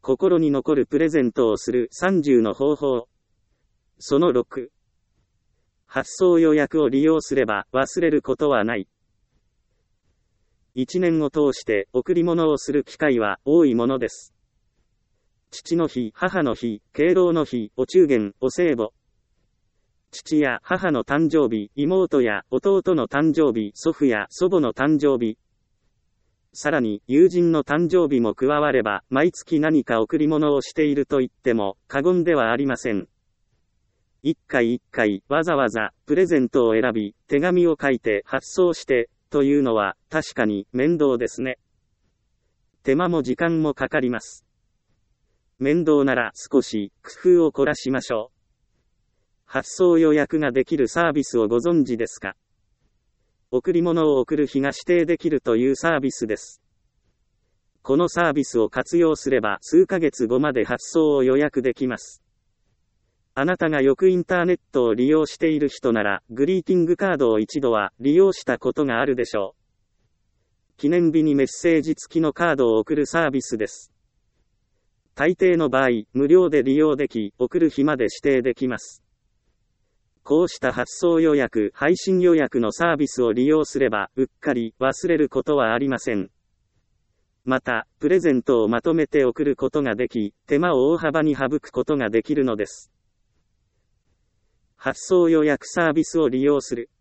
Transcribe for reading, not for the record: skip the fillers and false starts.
心に残るプレゼントをする30の方法。その6。発送予約を利用すれば忘れることはない。1年を通して贈り物をする機会は多いものです。父の日、母の日、敬老の日、お中元、お歳暮。父や母の誕生日、妹や弟の誕生日、祖父や祖母の誕生日。さらに友人の誕生日も加われば、毎月何か贈り物をしていると言っても過言ではありません。一回一回わざわざプレゼントを選び、手紙を書いて発送してというのは確かに面倒ですね。手間も時間もかかります。面倒なら少し工夫を凝らしましょう。発送予約ができるサービスをご存知ですか？贈り物を贈る日が指定できるというサービスです。このサービスを活用すれば数ヶ月後まで発送を予約できます。あなたがよくインターネットを利用している人なら、グリーティングカードを一度は利用したことがあるでしょう。記念日にメッセージ付きのカードを送るサービスです。大抵の場合、無料で利用でき、送る日まで指定できます。こうした発送予約、配信予約のサービスを利用すれば、うっかり忘れることはありません。また、プレゼントをまとめて送ることができ、手間を大幅に省くことができるのです。発送予約サービスを利用する。